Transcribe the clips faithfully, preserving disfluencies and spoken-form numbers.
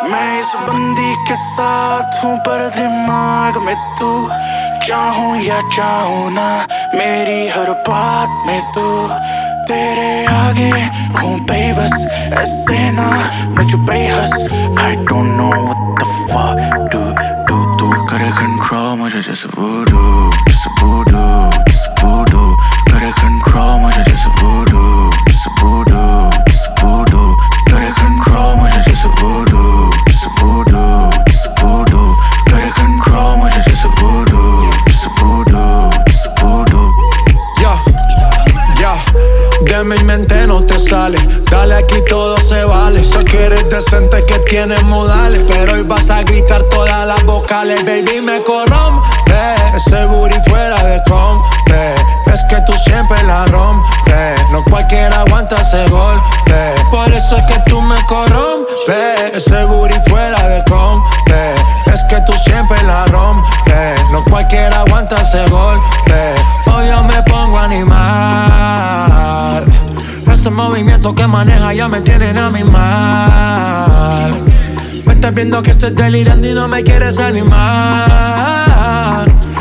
मैं इस बंदी के साथ हूँ पर दिमाग में तू चाहूँ या चाहूँ ना मेरी हर बात में तू तेरे आगे हूँ बेबस ऐसे ना मुझ बेहस I don't know what the fuck do do तू करे control मुझे जैसे voodoo जैसे voodoo जैसे voodoo करे control मुझे जैसे voodoo जैसे voodoo जैसे voodoo करे control मुझे जैसे voodoo जैसे voodoo जैसे voodoo करे control मुझे जैसे voodoo जैसे voodoo जैसे voodoo. Yo, yo, de mi mente no te sale. Dale aquí todo se vale. Sé que eres decente, que tienes modales, pero hoy vas a gritar todas las vocales. Baby, me corrompe ese booty fuera de compre. Es que tú siempre la rompes. No cualquiera aguanta ese golpe. Por eso es que tú me corrompes. Ese booty fuera de compre. Es que tú siempre la rompes. No cualquiera aguanta ese golpe. Hoy yo me pongo animal. Ese movimiento que maneja ya me tienen a mi mal. Me estás viendo que estoy delirando y no me quieres animar.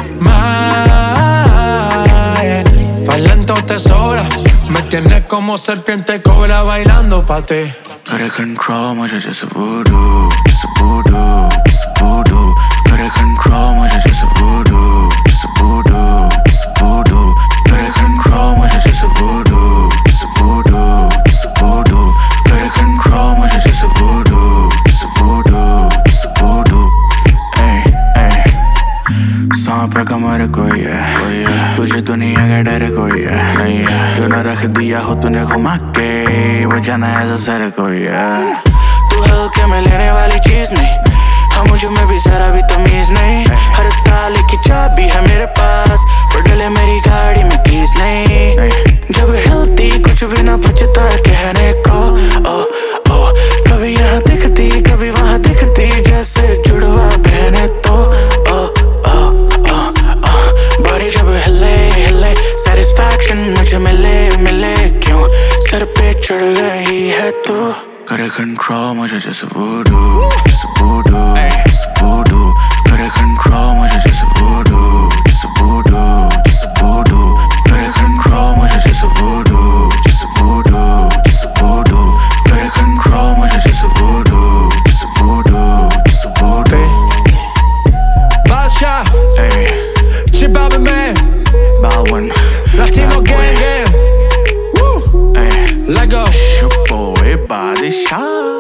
Mal, tan lento te sobra. Me tienes como serpiente cobra bailando pa' ti. करे control मुझे जैसे voodoo जैसे voodoo जैसे voodoo करे control मुझे जैसे voodoo जैसे voodoo जैसे voodoo करे control मुझे जैसे voodoo जैसे voodoo जैसे voodoo करे control मुझे जैसे voodoo जैसे voodoo जैसे voodoo. Ey ey सांप पे कमर कोई है तुझे दुनिया का डर कोई है तूने रख दिया हो तूने घुमा के वो जाना ऐसा सर कोई है तू हल्के में लेने वाली चीज नहीं हाँ मुझ में भी जरा भी तमीज नहीं हर ताले की चाबी है मेरे पास पर डले मेरी गाड़ी में कीज नहीं जब हिलती कुछ भी ना बचता कहने को ओ ओ कभी यहाँ दिखती कभी वहाँ दिखती जैसे जुड़वा बहने तो ओ ओ ओ ओ बॉडी जब हिले हिले सेटिस्फैक्शन मुझे मिले मिले क्यों सर पे चढ़ गई है तू करे control मुझे जैसे voodoo जैसे voodoo जैसे voodoo करे control मुझे जैसे voodoo जैसे voodoo जैसे voodoo करे control मुझे जैसे voodoo जैसे voodoo जैसे voodoo करे control मुझे जैसे voodoo जैसे voodoo जैसे voodoo. Basha, Hey, Chibabi man, Baldwin, Latino gang gang. Woo, hey, let go. your boy body shot.